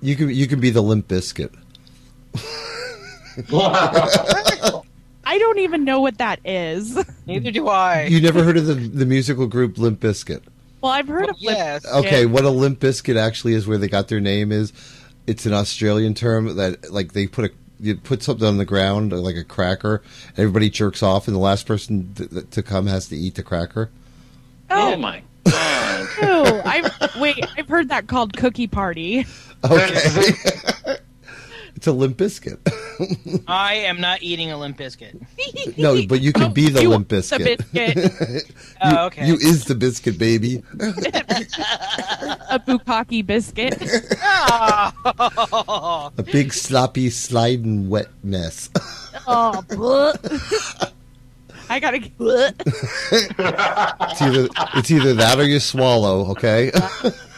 You can be the Limp Bizkit. I don't even know what that is. Neither do I. You never heard of the musical group Limp Bizkit? Well, I've heard of yes. Okay, what a Limp Bizkit actually is, where they got their name is, it's an Australian term that, like, you put something on the ground, like a cracker, and everybody jerks off, and the last person to come has to eat the cracker. Oh my god! Oh, I've heard that called Cookie Party. Okay. It's a Limp Bizkit. I am not eating a Limp Biscuit. No, but you can be the Limp Bizkit. Oh, okay. You is the biscuit, baby. A bukkake biscuit. Oh. A big sloppy, sliding, wet mess. Oh, I gotta. It's either that or you swallow. Okay.